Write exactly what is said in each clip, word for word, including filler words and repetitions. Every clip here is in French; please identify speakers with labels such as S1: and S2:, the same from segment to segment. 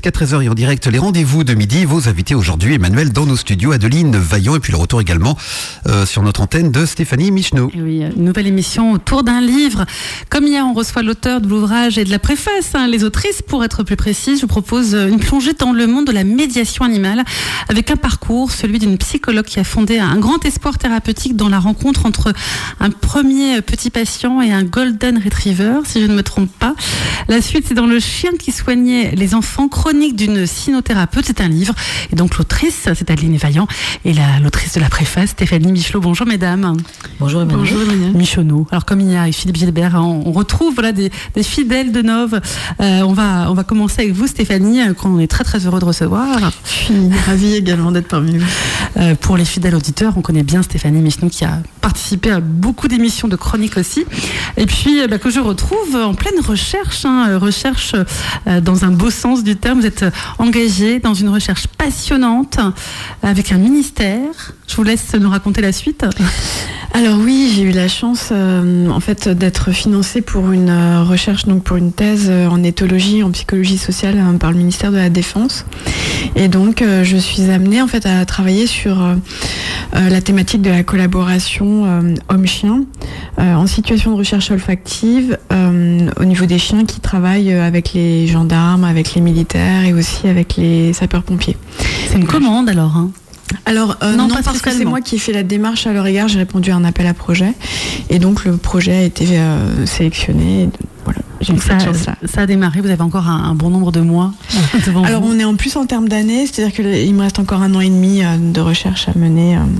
S1: jusqu'à treize heures et en direct les rendez-vous de midi. Vos invités aujourd'hui, Emmanuel, dans nos studios, Adeline Vaillant, et puis le retour également euh, sur notre antenne de Stéphanie Michneau.
S2: Et oui, une nouvelle émission autour d'un livre. Comme hier, on reçoit l'auteur de l'ouvrage et de la préface, hein, les autrices, pour être plus précise. Je vous propose une plongée dans le monde de la médiation animale avec un parcours, celui d'une psychologue qui a fondé un grand espoir thérapeutique dans la rencontre entre un premier petit patient et un golden retriever, si je ne me trompe pas. La suite, c'est dans Le chien qui soignait les enfants, chronique d'une cynothérapeute. C'est un livre. Et donc l'autrice, c'est Adeline Vaillant, et la, l'autrice de la préface, Stéphanie Michneau. Bonjour mesdames.
S3: Bonjour Emmanuel.
S2: Bonjour Emmanuel. Michneau. Alors comme hier avec Philippe Gilbert, on, on retrouve voilà, des, des fidèles de Nov. Euh, on, va, on va commencer avec vous Stéphanie, qu'on est très très heureux de recevoir.
S3: Je suis ravie également d'être parmi vous.
S2: Euh, pour les fidèles auditeurs, on connaît bien Stéphanie Michneau qui a participé à beaucoup d'émissions de chroniques aussi. Et puis bah, que je retrouve en pleine recherche, hein, recherche euh, dans un beau sens du terme. Vous êtes engagée dans une recherche passionnante avec un ministère. Je vous laisse nous raconter la suite.
S3: Alors oui, j'ai eu la chance euh, en fait d'être financée pour une euh, recherche, donc pour une thèse euh, en éthologie, en psychologie sociale euh, par le ministère de la Défense. Et donc euh, je suis amenée en fait à travailler sur euh, euh, la thématique de la collaboration euh, homme-chien euh, en situation de recherche olfactive euh, au niveau des chiens qui travaillent avec les gendarmes, avec les militaires et aussi avec les sapeurs-pompiers.
S2: C'est une commande alors hein.
S3: Alors euh, non, non pas parce que c'est moi qui ai fait la démarche à leur égard, j'ai répondu à un appel à projet et donc le projet a été euh, sélectionné. Voilà, j'ai
S2: ça, ça. ça a démarré, vous avez encore un, un bon nombre de mois devant
S3: Alors
S2: vous.
S3: On est en plus en termes d'années, c'est-à-dire qu'il me reste encore un an et demi euh, de recherche à mener. Euh,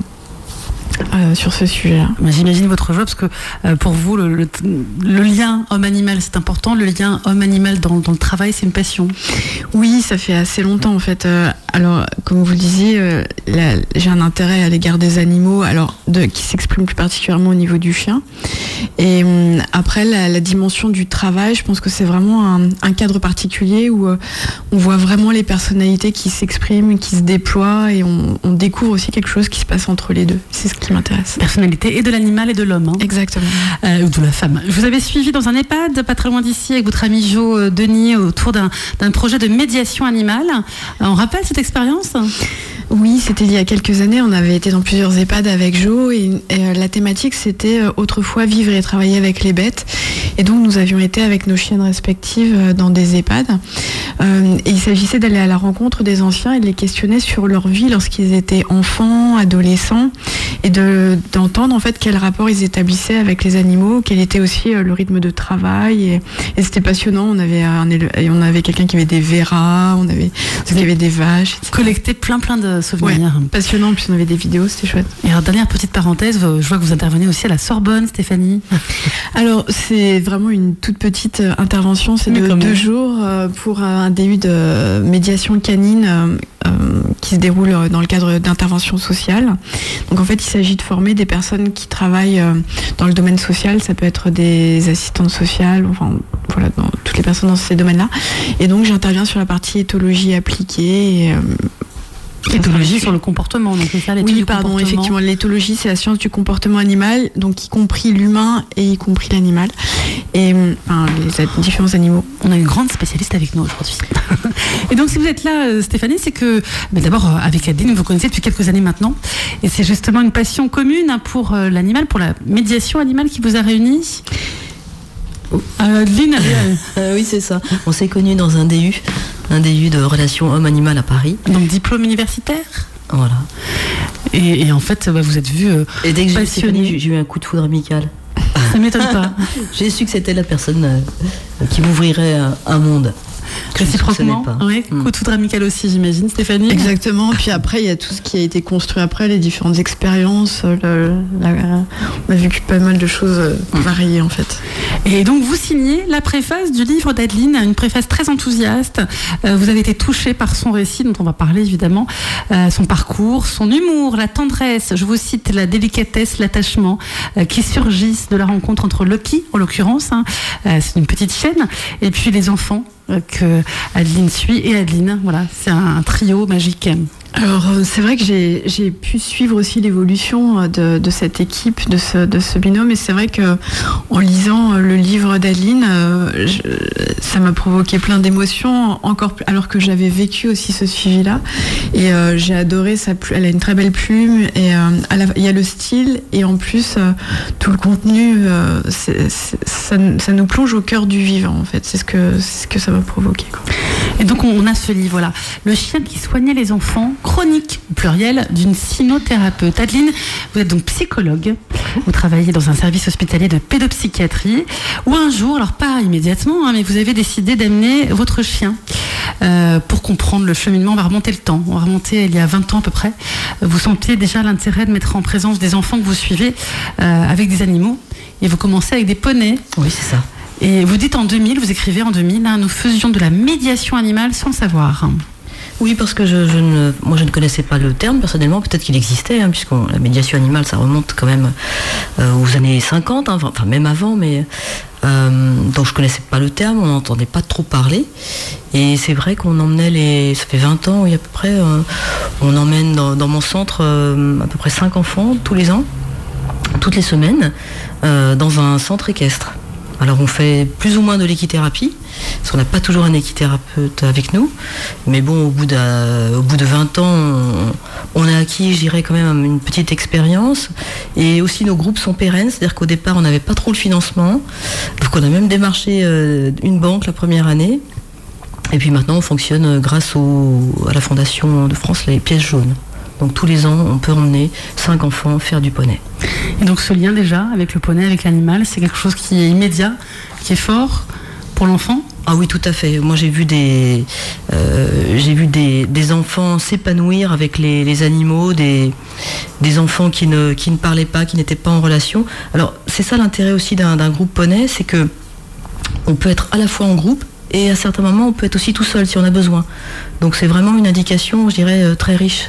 S3: Euh, sur ce sujet-là.
S2: Mais j'imagine votre joie parce que euh, pour vous, le, le, le lien homme-animal, c'est important. Le lien homme-animal dans, dans le travail, c'est une passion.
S3: Oui, ça fait assez longtemps en fait. Euh, alors, comme vous le disiez, euh, la, j'ai un intérêt à l'égard des animaux, alors de, qui s'exprime plus particulièrement au niveau du chien. Et euh, après, la, la dimension du travail, je pense que c'est vraiment un, un cadre particulier où euh, on voit vraiment les personnalités qui s'expriment, qui se déploient, et on, on découvre aussi quelque chose qui se passe entre les deux. C'est ce qui m'intéresse.
S2: Personnalité et de l'animal et de l'homme. Hein.
S3: Exactement.
S2: Euh, ou de la femme. Je vous avais suivi dans un EHPAD, pas très loin d'ici, avec votre ami Jo euh, Denis, autour d'un, d'un projet de médiation animale. Euh, on rappelle cette expérience ?
S3: Oui, c'était il y a quelques années. On avait été dans plusieurs EHPAD avec Jo et, et euh, la thématique c'était euh, autrefois vivre et travailler avec les bêtes. Et donc nous avions été avec nos chiennes respectives euh, dans des EHPAD. Euh, et il s'agissait d'aller à la rencontre des anciens et de les questionner sur leur vie lorsqu'ils étaient enfants, adolescents, et de, d'entendre en fait quel rapport ils établissaient avec les animaux, quel était aussi euh, le rythme de travail. Et, et c'était passionnant. On avait, un, et on avait quelqu'un qui avait des verras, on avait, qui avait des vaches, et cetera.
S2: Collecter plein plein de souvenirs.
S3: Ouais, passionnant, puis on avait des vidéos, c'était chouette.
S2: Et alors, dernière petite parenthèse, je vois que vous intervenez aussi à la Sorbonne, Stéphanie.
S3: Alors, c'est vraiment une toute petite intervention, c'est de deux jours pour un D U de médiation canine euh, qui se déroule dans le cadre d'intervention sociale. Donc en fait, il s'agit de former des personnes qui travaillent dans le domaine social, ça peut être des assistantes sociales, enfin voilà, dans toutes les personnes dans ces domaines-là. Et donc j'interviens sur la partie éthologie appliquée et, euh,
S2: L'éthologie sur le comportement, donc c'est ça l'étude
S3: oui,
S2: du
S3: pardon,
S2: comportement.
S3: Effectivement, l'éthologie c'est la science du comportement animal, donc y compris l'humain et y compris l'animal, et enfin, les différents animaux.
S2: On a une grande spécialiste avec nous aujourd'hui. Et donc si vous êtes là, Stéphanie, c'est que ben, d'abord avec Adeline, vous connaissez depuis quelques années maintenant, et c'est justement une passion commune pour l'animal, pour la médiation animale qui vous a réunis.
S4: Adeline, euh, euh, oui, c'est ça. On s'est connus dans un D U, un D U de relations homme-animal à Paris.
S2: Donc diplôme universitaire.
S4: Voilà.
S2: Et, et en fait, bah, vous êtes vu euh,
S4: Et dès que j'ai fini, j'ai eu un coup de foudre amical.
S2: Ça m'étonne pas.
S4: J'ai su que c'était la personne euh, qui m'ouvrirait un, un monde.
S2: Réciproquement, oui, mmh. Coup de foudre amical aussi, j'imagine, Stéphanie.
S3: Exactement. Puis après, il y a tout ce qui a été construit après, les différentes expériences. Le, la, on a vécu pas mal de choses variées en fait.
S2: Et donc, vous signez la préface du livre d'Adeline, une préface très enthousiaste. Euh, vous avez été touchée par son récit, dont on va parler évidemment, euh, son parcours, son humour, la tendresse. Je vous cite la délicatesse, l'attachement euh, qui surgissent de la rencontre entre Lucky, en l'occurrence, hein, euh, c'est une petite chienne, et puis les enfants que Adeline suit et Adeline, voilà, c'est un, un trio magique.
S3: Alors c'est vrai que j'ai, j'ai pu suivre aussi l'évolution de, de cette équipe, de ce, de ce binôme, et c'est vrai que en lisant le livre d'Adeline, je, ça m'a provoqué plein d'émotions, encore plus, alors que j'avais vécu aussi ce suivi-là, et euh, j'ai adoré sa plume. Elle a une très belle plume, et euh, la, il y a le style, et en plus euh, tout le contenu, euh, c'est, c'est, ça, ça nous plonge au cœur du vivant en fait, c'est ce que, c'est ce que ça m'a provoqué, quoi.
S2: Et donc on a ce livre, voilà, Le chien qui soignait les enfants, chronique au pluriel d'une cynothérapeute. Adeline, vous êtes donc psychologue, vous travaillez dans un service hospitalier de pédopsychiatrie, où un jour, alors pas immédiatement, hein, mais vous avez décidé d'amener votre chien euh, pour comprendre le cheminement. On va remonter le temps, on va remonter il y a vingt ans à peu près. Vous sentiez déjà l'intérêt de mettre en présence des enfants que vous suivez euh, avec des animaux, et vous commencez avec des poneys.
S4: Oui, c'est ça.
S2: Et vous dites en deux mille, vous écrivez en deux mille, hein, nous faisions de la médiation animale sans le savoir.
S4: Oui, parce que je, je ne, moi je ne connaissais pas le terme personnellement, peut-être qu'il existait, hein, puisque la médiation animale ça remonte quand même euh, aux années cinquante, hein, enfin même avant, mais euh, donc je ne connaissais pas le terme, on n'entendait pas trop parler, et c'est vrai qu'on emmenait les, ça fait vingt ans, oui à peu près, euh, on emmène dans, dans mon centre euh, à peu près cinq enfants tous les ans, toutes les semaines, euh, dans un centre équestre. Alors on fait plus ou moins de l'équithérapie, parce qu'on n'a pas toujours un équithérapeute avec nous, mais bon, au bout de, au bout de vingt ans, on, on a acquis, je dirais, quand même une petite expérience, et aussi nos groupes sont pérennes, c'est-à-dire qu'au départ, on n'avait pas trop le financement, donc on a même démarché euh, une banque la première année, et puis maintenant on fonctionne grâce au, à la Fondation de France, les pièces jaunes. Donc tous les ans, on peut emmener cinq enfants faire du poney.
S2: Et donc ce lien déjà avec le poney, avec l'animal, c'est quelque chose qui est immédiat, qui est fort pour l'enfant ?
S4: Ah oui, tout à fait. Moi, j'ai vu des, euh, j'ai vu des, des enfants s'épanouir avec les, les animaux, des, des enfants qui ne, qui ne parlaient pas, qui n'étaient pas en relation. Alors, c'est ça l'intérêt aussi d'un, d'un groupe poney, c'est que on peut être à la fois en groupe et à certains moments, on peut être aussi tout seul si on a besoin. Donc, c'est vraiment une indication, je dirais, très riche.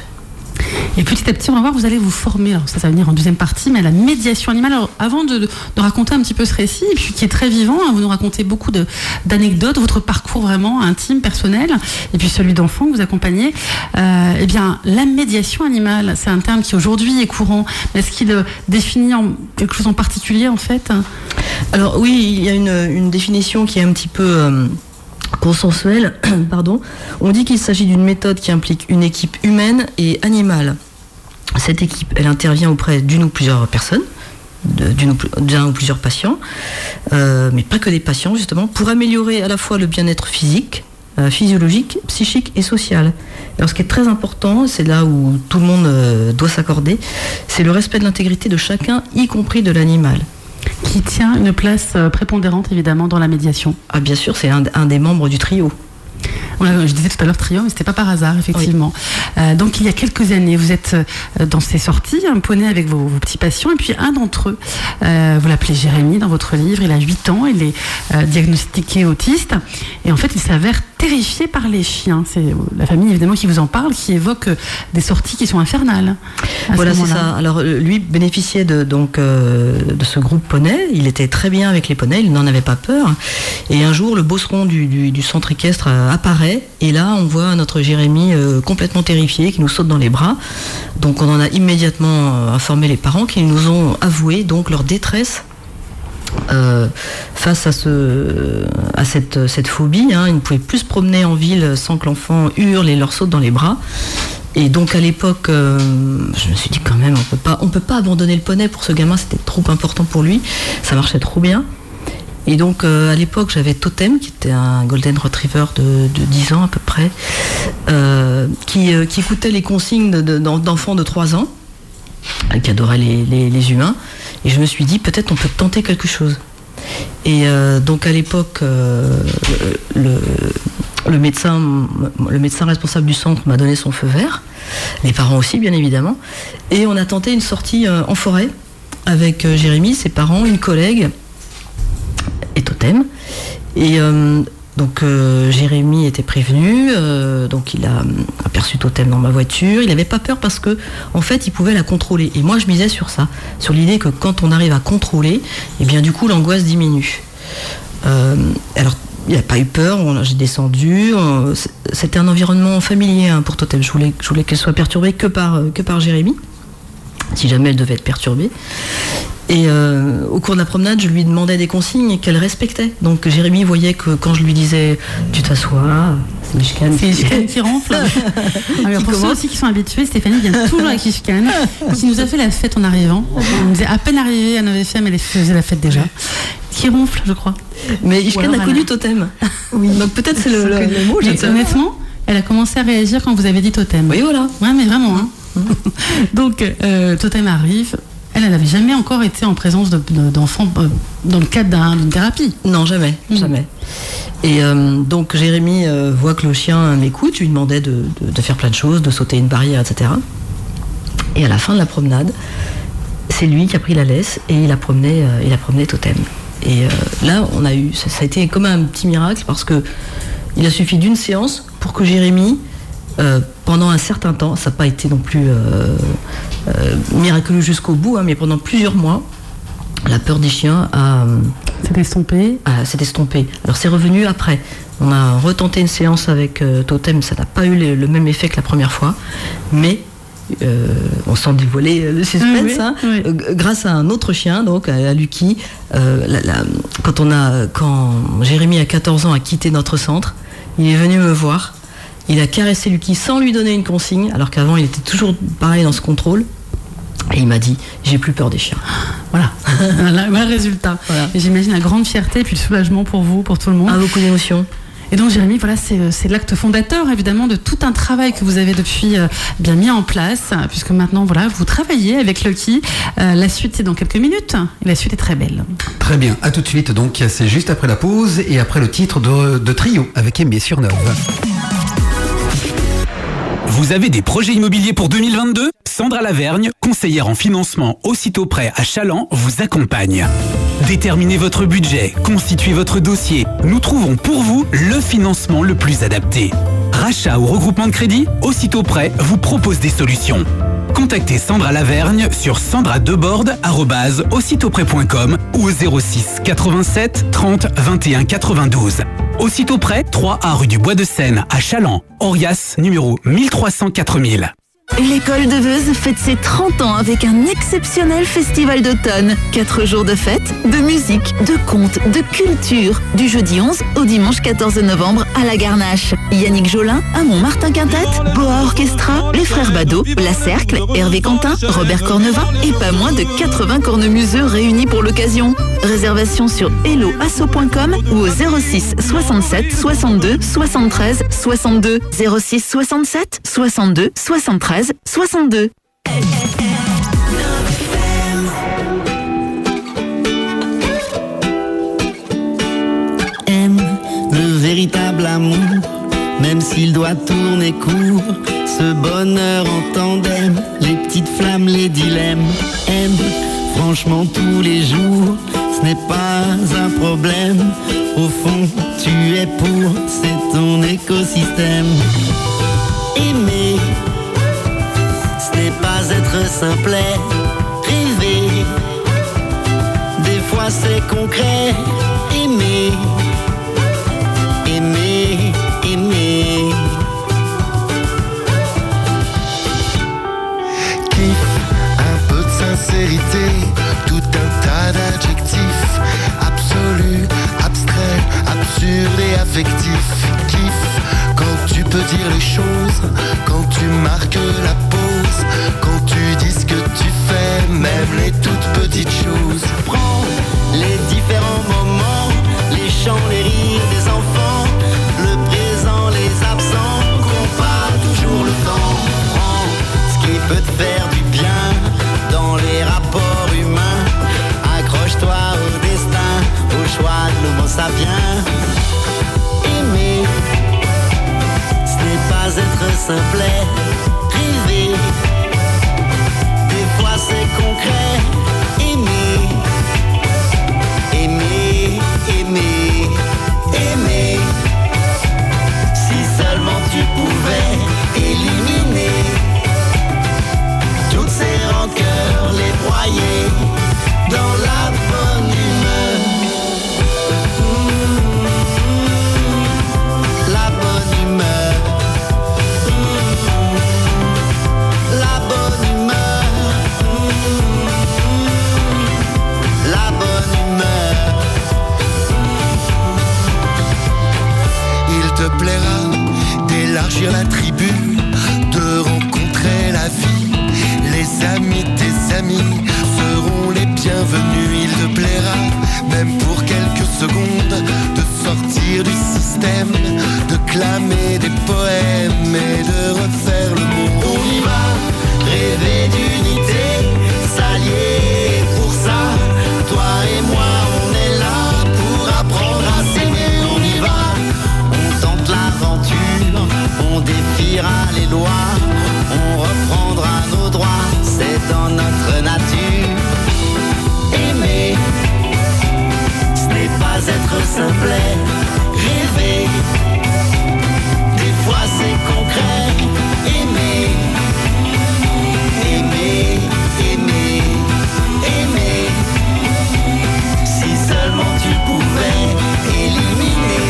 S2: Et petit à petit, on va voir, vous allez vous former, alors ça, ça va venir en deuxième partie, mais à la médiation animale. Alors, avant de, de, de raconter un petit peu ce récit, et puis qui est très vivant, hein, vous nous racontez beaucoup de, d'anecdotes, votre parcours vraiment intime, personnel, et puis celui d'enfant que vous accompagnez. Euh, eh bien, la médiation animale, c'est un terme qui aujourd'hui est courant, mais est-ce qu'il euh, définit en, quelque chose en particulier, en fait ?
S4: Alors oui, il y a une, une définition qui est un petit peu... Euh... consensuel, pardon. On dit qu'il s'agit d'une méthode qui implique une équipe humaine et animale. Cette équipe, elle intervient auprès d'une ou plusieurs personnes, d'une ou, d'un ou plusieurs patients, euh, mais pas que des patients justement, pour améliorer à la fois le bien-être physique, euh, physiologique, psychique et social. Alors ce qui est très important, c'est là où tout le monde euh, doit s'accorder, c'est le respect de l'intégrité de chacun, y compris de l'animal.
S2: Qui tient une place prépondérante évidemment dans la médiation.
S4: Ah bien sûr, c'est un, un des membres du trio.
S2: Je disais tout à l'heure trio, mais c'était pas par hasard, effectivement. Oui. Euh, donc il y a quelques années, vous êtes dans ces sorties, un poney avec vos, vos petits patients, et puis un d'entre eux, euh, vous l'appelez Jérémy dans votre livre, il a huit ans, il est euh, diagnostiqué autiste, et en fait il s'avère terrifié par les chiens. C'est la famille évidemment qui vous en parle, qui évoque des sorties qui sont infernales.
S4: Voilà, c'est ça. Alors lui bénéficiait de, donc, euh, de ce groupe poney, il était très bien avec les poneys, il n'en avait pas peur, et un jour le bosseron du, du, du centre équestre euh, apparaît, et là on voit notre Jérémy euh, complètement terrifié, qui nous saute dans les bras. Donc on en a immédiatement euh, informé les parents, qui nous ont avoué donc leur détresse euh, face à, ce, à cette, cette phobie, hein. Ils ne pouvaient plus se promener en ville sans que l'enfant hurle et leur saute dans les bras. Et donc à l'époque, euh, je me suis dit quand même, on peut pas, on peut pas abandonner le poney pour ce gamin, c'était trop important pour lui, ça marchait trop bien. Et donc euh, à l'époque j'avais Totem, qui était un golden retriever de, de dix ans à peu près, euh, qui, euh, qui écoutait les consignes de, de, d'enfants de trois ans, qui adorait les, les, les humains, et je me suis dit peut-être on peut tenter quelque chose. Et euh, donc à l'époque euh, le, le, médecin, le médecin responsable du centre m'a donné son feu vert, les parents aussi bien évidemment, et on a tenté une sortie euh, en forêt avec euh, Jérémy, ses parents, une collègue et Totem. Et euh, donc euh, Jérémy était prévenu, euh, donc il a aperçu Totem dans ma voiture. Il n'avait pas peur parce que en fait il pouvait la contrôler. Et moi je misais sur ça, sur l'idée que quand on arrive à contrôler, et bien du coup l'angoisse diminue. Euh, alors il n'a pas eu peur, on, j'ai descendu. On, c'était un environnement familier hein, pour Totem. Je voulais, je voulais qu'elle soit perturbée que par, que par Jérémy, si jamais elle devait être perturbée. Et euh, au cours de la promenade, je lui demandais des consignes qu'elle respectait. Donc Jérémy voyait que quand je lui disais tu t'assois, c'est Mishkan.
S2: C'est Mishkan qui ronfle. Alors, pour ceux aussi qui sont habitués, Stéphanie vient toujours avec Mishkan, qui nous a fait la fête en arrivant. On nous est à peine arrivé à neuf F M, elle faisait la fête déjà. Qui ronfle, je crois.
S4: Mais Mishkan a connu Totem.
S3: Oui.
S4: Donc peut-être c'est le, le, le mot.
S2: Mais honnêtement, elle a commencé à réagir quand vous avez dit Totem.
S4: Oui, voilà.
S2: Ouais, mais vraiment. Hein. Donc euh, Totem arrive. Elle, elle n'avait jamais encore été en présence de, de, d'enfants euh, dans le cadre d'un, d'une thérapie.
S4: Non, jamais, mmh. jamais. Et euh, donc Jérémy euh, voit que le chien m'écoute, je lui demandais de, de, de faire plein de choses, de sauter une barrière, et cetera. Et à la fin de la promenade, c'est lui qui a pris la laisse et il a promené, euh, il a promené Totem. Et euh, là, on a eu, ça, ça a été comme un petit miracle parce que il a suffi d'une séance pour que Jérémy, euh, pendant un certain temps, ça n'a pas été non plus euh, euh, miraculeux jusqu'au bout, hein, mais pendant plusieurs mois, la peur des chiens a,
S2: s'est estompée.
S4: a, s'est estompée. Alors c'est revenu après. On a retenté une séance avec euh, Totem, ça n'a pas eu le, le même effet que la première fois, mais euh, on sent dévoiler le suspense, oui, hein, oui. Euh, grâce à un autre chien, donc à, à Lucky. Euh, la, la, quand, on a, quand Jérémy, à quatorze ans, a quitté notre centre, il est venu me voir. Il a caressé Lucky sans lui donner une consigne, alors qu'avant il était toujours pareil dans ce contrôle. Et il m'a dit, j'ai plus peur des chiens.
S2: Voilà, voilà le résultat. Voilà. Et j'imagine la grande fierté et puis le soulagement pour vous, pour tout le monde.
S4: Ah, beaucoup d'émotions.
S2: Et donc Jérémy, voilà, c'est, c'est l'acte fondateur évidemment de tout un travail que vous avez depuis euh, bien mis en place, puisque maintenant voilà, vous travaillez avec Lucky. Euh, la suite c'est dans quelques minutes et la suite est très belle.
S1: Très bien, à tout de suite donc, c'est juste après la pause et après le titre de, de Trio avec Aimé sur Neuve.
S5: Vous avez des projets immobiliers pour deux mille vingt-deux ? Sandra Lavergne, conseillère en financement aussitôt prêt à Chaland, vous accompagne. Déterminez votre budget, constituez votre dossier. Nous trouvons pour vous le financement le plus adapté. Rachat ou regroupement de crédit, aussitôt prêt vous propose des solutions. Contactez Sandra Lavergne sur sandra debord arobase aussitôtprêt point com ou au zéro six quatre-vingt-sept trente vingt et un quatre-vingt-douze. Aussitôt prêt, trois A rue du Bois de Seine à Chaland, Orias, numéro mille trois cent quatre mille.
S6: L'école de Veuze fête ses trente ans avec un exceptionnel festival d'automne. Quatre jours de fête, de musique, de contes, de culture. Du jeudi onze au dimanche quatorze novembre à la Garnache. Yannick Jolin, Amon Martin Quintet, Boa Orchestra, les frères Bado, La Cercle, Hervé Quentin, Robert Cornevin et pas moins de quatre-vingts cornemuseux réunis pour l'occasion. Réservation sur hello asso point com ou au zéro six soixante-sept soixante-deux soixante-treize soixante-deux. zéro six soixante-sept soixante-deux soixante-treize soixante-deux.
S7: Aime le véritable amour, même s'il doit tourner court. Ce bonheur en tandem, les petites flammes, les dilemmes. Aime franchement tous les jours, ce n'est pas un problème. Au fond, tu es pour, c'est ton écosystème. Aimer, ce n'est pas être simplet. Rêver, des fois c'est concret. Aimer, aimer, aimer.
S8: Kiff, un peu de sincérité, tout un tas d'adjectifs. Absolu, abstrait, absurde et affectif. Kiff, quand tu peux dire les choses, quand tu marques la pause, quand tu dis ce que tu fais, même les toutes petites choses.
S7: Prends les différents moments, les chants, les rires des enfants, le présent, les absents, qu'ont pas toujours le temps. Prends ce qui peut te faire du bien dans les rapports humains. Accroche-toi au destin, au choix de l'homo sapiens. Aimer, ce n'est pas être simplet. Rêver, des fois c'est concret. Aimer, aimer, aimer, aimer. Si seulement tu pouvais éliminer toutes ces rancœurs, les broyer dans la bonne humeur. Mmh.
S8: tribu, de rencontrer la vie. Les amis, tes amis seront les bienvenus. Il te plaira, même pour quelques secondes, de sortir du système, de clamer des poèmes et de refaire le monde. On y va, rêver d'unité, s'allier pour ça. Toi et moi, on est là pour apprendre à s'aimer. On y va, on tente l'aventure, on défiera les lois, on reprendra nos droits, c'est dans notre nature. Aimer, ce n'est pas être simplet, rêver, des fois c'est concret. Aimer, aimer, aimer, aimer, si seulement tu pouvais éliminer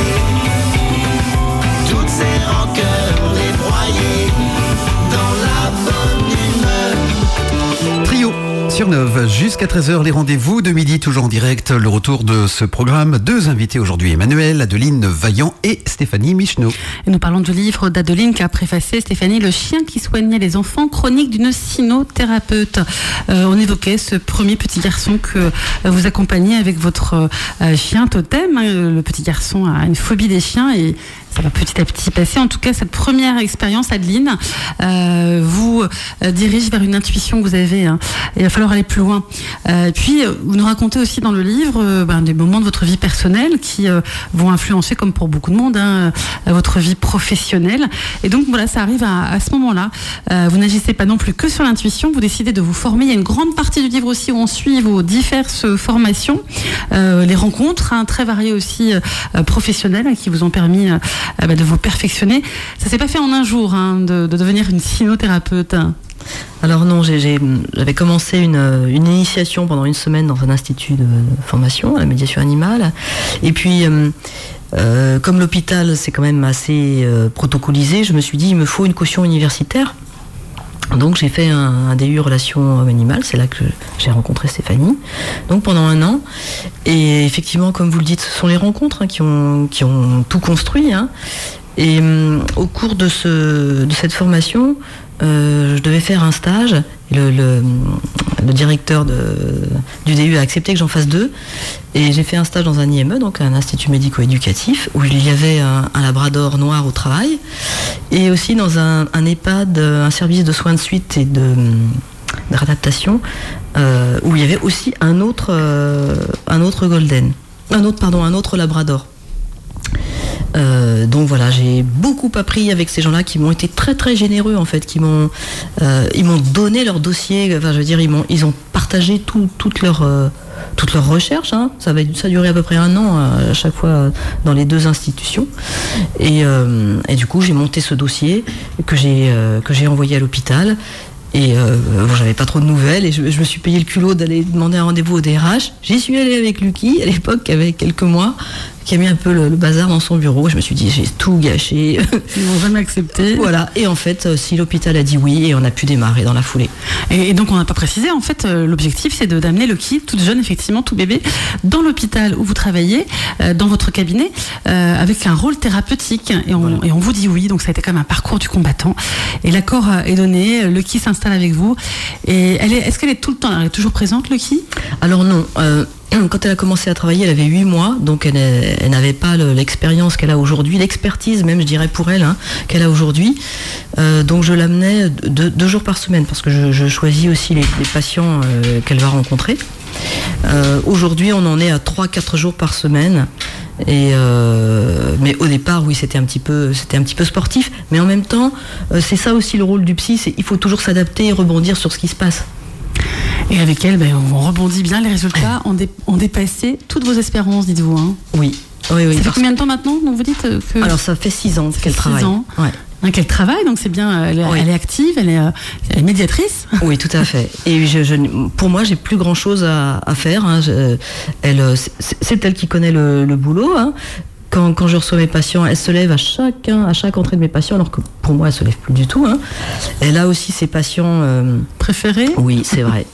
S8: toutes ces rancœurs, les broyer dans la bonne humeur.
S1: Trio sur Neuve, jusqu'à treize heures, les rendez-vous de midi, toujours en direct. Le retour de ce programme. Deux invités aujourd'hui, Emmanuel, Adeline Vaillant et Stéphanie Michneau.
S2: Et nous parlons du livre d'Adeline qu'a préfacé Stéphanie, Le chien qui soignait les enfants, chronique d'une cynothérapeute. Euh, on évoquait ce premier petit garçon que vous accompagnez avec votre euh, chien totem. Le petit garçon a une phobie des chiens et ça va petit à petit passer. En tout cas, cette première expérience, Adeline, euh, vous euh, dirige vers une intuition que vous avez. Hein. Il va falloir aller plus loin. Euh, puis, vous nous racontez aussi dans le livre euh, ben, des moments de votre vie personnelle qui euh, vont influencer, comme pour beaucoup de monde, hein, votre vie professionnelle. Et donc, voilà, ça arrive à, à ce moment-là. Euh, vous n'agissez pas non plus que sur l'intuition. Vous décidez de vous former. Il y a une grande partie du livre aussi où on suit vos diverses formations, euh, les rencontres, hein, très variées aussi euh, professionnelles, hein, qui vous ont permis euh, bah, de vous perfectionner. Ça s'est pas fait en un jour, hein, de, de devenir une cynothérapeute.
S4: Alors non, j'ai, j'ai, j'avais commencé une, une initiation pendant une semaine dans un institut de formation à la médiation animale. Et puis, euh, euh, comme l'hôpital c'est quand même assez euh, protocolisé, je me suis dit il me faut une caution universitaire. Donc j'ai fait un, un D U relations homme-animal, c'est là que j'ai rencontré Stéphanie, donc pendant un an. Et effectivement, comme vous le dites, ce sont les rencontres hein, qui, ont, qui ont tout construit. Hein. Et hum, au cours de, ce, de cette formation, euh, je devais faire un stage. Et le, le, le directeur de, du D U a accepté que j'en fasse deux. Et j'ai fait un stage dans un I M E, donc un institut médico-éducatif, où il y avait un, un labrador noir au travail. Et aussi dans un, un EHPAD, un service de soins de suite et de, de réadaptation, euh, où il y avait aussi un autre, euh, un autre golden. Un autre, pardon, un autre labrador. Euh, donc voilà, j'ai beaucoup appris avec ces gens-là qui m'ont été très très généreux en fait, qui m'ont, euh, ils m'ont donné leur dossier. Enfin, je veux dire, ils m'ont, ils ont partagé tout, toute leur, euh, toute leur recherche. Hein. Ça va, ça a duré à peu près un an euh, à chaque fois euh, dans les deux institutions. Et, euh, et du coup, j'ai monté ce dossier que j'ai, euh, que j'ai envoyé à l'hôpital. Et euh, bon, j'avais pas trop de nouvelles et je, je me suis payé le culot d'aller demander un rendez-vous au D R H. J'y suis allée avec Lucky à l'époque, qui avait quelques mois, qui a mis un peu le, le bazar dans son bureau. Je me suis dit, j'ai tout gâché.
S2: Ils n'ont jamais accepté.
S4: Voilà. Et en fait, si l'hôpital a dit oui, et on a pu démarrer dans la foulée.
S2: Et, et donc, on n'a pas précisé. En fait, euh, l'objectif, c'est de, d'amener Lucky, toute jeune, effectivement, tout bébé, dans l'hôpital où vous travaillez, euh, dans votre cabinet, euh, avec un rôle thérapeutique. Et on, voilà. et on vous dit oui. Donc, ça a été quand même un parcours du combattant. Et l'accord est donné. Lucky s'installe avec vous. Et elle est, est-ce qu'elle est tout le temps, elle est toujours présente, Lucky ?
S4: Alors non. Euh, Quand elle a commencé à travailler, elle avait huit mois, donc elle, elle n'avait pas le, l'expérience qu'elle a aujourd'hui, l'expertise même, je dirais, pour elle, hein, qu'elle a aujourd'hui. Euh, donc je l'amenais deux, deux jours par semaine, parce que je, je choisis aussi les, les patients euh, qu'elle va rencontrer. Euh, aujourd'hui, on en est à trois à quatre jours par semaine. Et euh, mais au départ, oui, c'était un petit peu, c'était un petit peu sportif. Mais en même temps, euh, c'est ça aussi le rôle du psy, c'est il faut toujours s'adapter et rebondir sur ce qui se passe.
S2: Et avec elle, ben, on rebondit bien, les résultats ont, dé- ont dépassé toutes vos espérances, dites-vous. Hein.
S4: Oui. oui, oui.
S2: Ça fait combien de temps maintenant, donc vous dites que...
S4: Alors ça fait six ans qu'elle
S2: six
S4: travaille.
S2: Ans.
S4: Ouais.
S2: Hein, qu'elle travaille, donc c'est bien, elle, oui. elle est active, elle est, euh, elle est médiatrice.
S4: Oui, tout à fait. Et je, je, pour moi, j'ai plus grand-chose à, à faire. Hein. Je, elle, c'est, c'est elle qui connaît le, le boulot. Hein. Quand, quand je reçois mes patients, elle se lève à chacun, à chaque entrée de mes patients, alors que pour moi, elle se lève plus du tout. Hein. Elle a aussi ses patients euh...
S2: préférés.
S4: Oui, c'est vrai.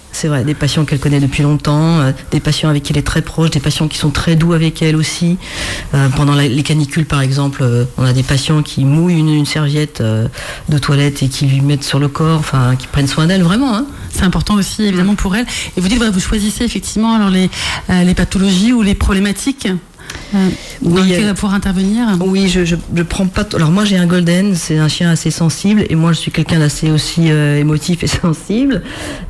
S4: C'est vrai, des patients qu'elle connaît depuis longtemps, euh, des patients avec qui elle est très proche, des patients qui sont très doux avec elle aussi. Euh, pendant la, les canicules, par exemple, euh, on a des patients qui mouillent une, une serviette euh, de toilette et qui lui mettent sur le corps, enfin, qui prennent soin d'elle, vraiment. Hein.
S2: C'est important aussi, évidemment, pour elle. Et vous dites, voilà, vous choisissez effectivement alors les, euh, les pathologies ou les problématiques Euh, dans
S4: oui,
S2: lequel elle va pouvoir intervenir.
S4: Oui, je, je, je prends pas. T- Alors moi, j'ai un golden, c'est un chien assez sensible, et moi, je suis quelqu'un d'assez aussi euh, émotif et sensible,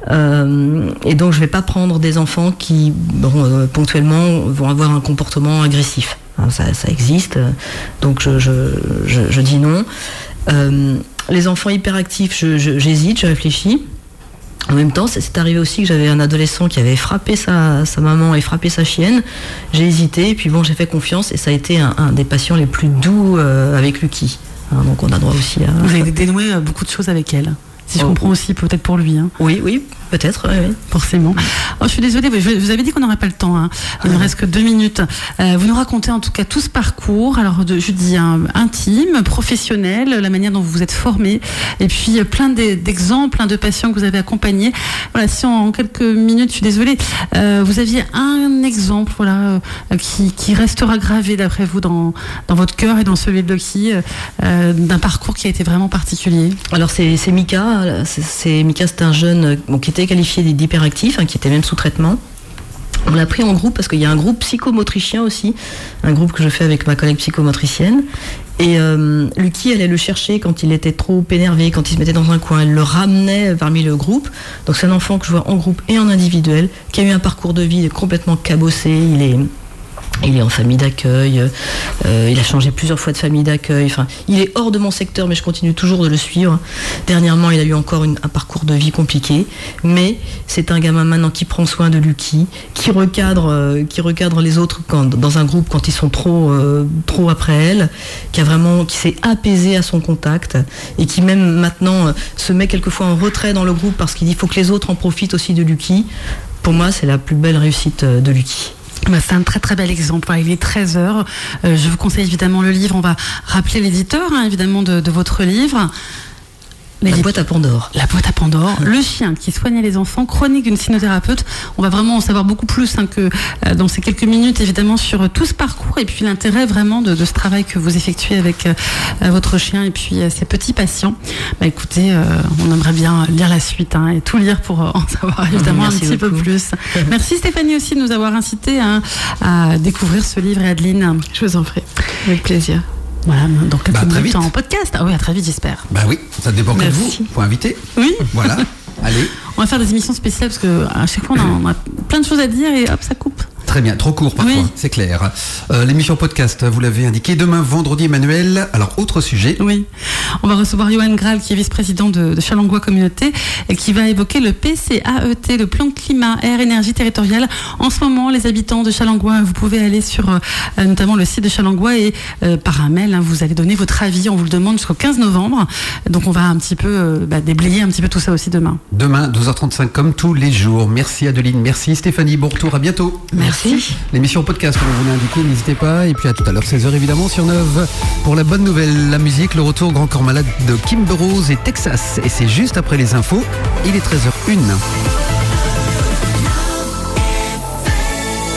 S4: euh, et donc je vais pas prendre des enfants qui, bon, euh, ponctuellement, vont avoir un comportement agressif. Hein, ça, ça existe, donc je, je, je, je dis non. Euh, les enfants hyperactifs, je, je, j'hésite, je réfléchis. En même temps, c'est arrivé aussi que j'avais un adolescent qui avait frappé sa, sa maman et frappé sa chienne. J'ai hésité, et puis bon, j'ai fait confiance, et ça a été un, un des patients les plus doux euh, avec Lucky. Hein, donc on a droit aussi à...
S2: Vous avez dénoué beaucoup de choses avec elle. Si je
S4: oh.
S2: comprends aussi, peut-être pour lui. Hein.
S4: Oui, oui, peut-être, oui, oui.
S2: Forcément. Oh, je suis désolée, je vous avais dit qu'on n'aurait pas le temps. Hein. Il ne me reste que deux minutes. Euh, vous nous racontez en tout cas tout ce parcours, alors de, je dis hein, intime, professionnel, la manière dont vous vous êtes formé, et puis plein d'exemples hein, de patients que vous avez accompagnés. Voilà, si en, en quelques minutes, je suis désolée, euh, vous aviez un exemple voilà, euh, qui, qui restera gravé d'après vous dans, dans votre cœur et dans celui de Lucky, euh, d'un parcours qui a été vraiment particulier.
S4: Alors c'est Mika. C'est, c'est, Mika, c'est un jeune bon, qui était qualifié d'hyperactif, hein, qui était même sous traitement. On l'a pris en groupe parce qu'il y a un groupe psychomotricien aussi, un groupe que je fais avec ma collègue psychomotricienne. Et euh, Lucky allait le chercher quand il était trop énervé, quand il se mettait dans un coin. Elle le ramenait parmi le groupe. Donc c'est un enfant que je vois en groupe et en individuel, qui a eu un parcours de vie complètement cabossé. Il est... Il est en famille d'accueil, euh, il a changé plusieurs fois de famille d'accueil, enfin, il est hors de mon secteur, mais je continue toujours de le suivre. Dernièrement, il a eu encore une, un parcours de vie compliqué, mais c'est un gamin maintenant qui prend soin de Lucky, qui recadre, euh, qui recadre les autres quand, dans un groupe quand ils sont trop, euh, trop après elle, qui a vraiment, qui s'est apaisé à son contact, et qui même maintenant euh, se met quelquefois en retrait dans le groupe parce qu'il dit faut que les autres en profitent aussi de Lucky. Pour moi, c'est la plus belle réussite de Lucky.
S2: Bah, c'est un très très bel exemple. Il est treize heures. Euh, je vous conseille évidemment le livre. On va rappeler l'éditeur hein, évidemment de, de votre livre.
S4: La boîte à Pandore.
S2: La boîte à Pandore. Le chien qui soignait les enfants, chronique d'une cynothérapeute. On va vraiment en savoir beaucoup plus hein, que euh, dans ces quelques minutes, évidemment, sur euh, tout ce parcours et puis l'intérêt vraiment de, de ce travail que vous effectuez avec euh, votre chien et puis euh, ces petits patients. Bah, écoutez, euh, on aimerait bien lire la suite hein, et tout lire pour euh, en savoir évidemment Merci un petit beaucoup. peu plus. Merci Stéphanie aussi de nous avoir incité hein, à découvrir ce livre, et Adeline.
S3: Je vous en prie, avec plaisir.
S2: Voilà, donc quelques
S1: bah,
S2: minutes en podcast. Ah oui, à très vite, j'espère.
S1: Bah oui, ça dépend que vous. Faut inviter.
S2: Oui.
S1: Voilà. Allez.
S2: On va faire des émissions spéciales parce que à chaque fois on a, on a plein de choses à dire et hop, ça coupe.
S1: Très bien, trop court parfois, oui. C'est clair. Euh, l'émission podcast, vous l'avez indiqué, demain vendredi, Emmanuel. Alors, autre sujet.
S2: Oui, on va recevoir Johan Graal, qui est vice-président de, de Chalongois Communauté, et qui va évoquer le P C A E T, le plan climat, air, énergie territoriale. En ce moment, les habitants de Chalongois, vous pouvez aller sur euh, notamment le site de Chalongois et euh, par un mail, hein, vous allez donner votre avis. On vous le demande jusqu'au quinze novembre. Donc, on va un petit peu euh, bah, déblayer un petit peu tout ça aussi demain.
S1: Demain, douze heures trente-cinq, comme tous les jours. Merci Adeline, merci Stéphanie. Bon retour, à bientôt.
S2: Merci.
S1: L'émission podcast, comme on vous l'a indiqué, n'hésitez pas. Et puis à tout à l'heure, seize heures évidemment sur Neuve. Pour la bonne nouvelle, la musique, le retour Grand Corps Malade de Kimber Rose et Texas. Et c'est juste après les infos. Il est treize heures une.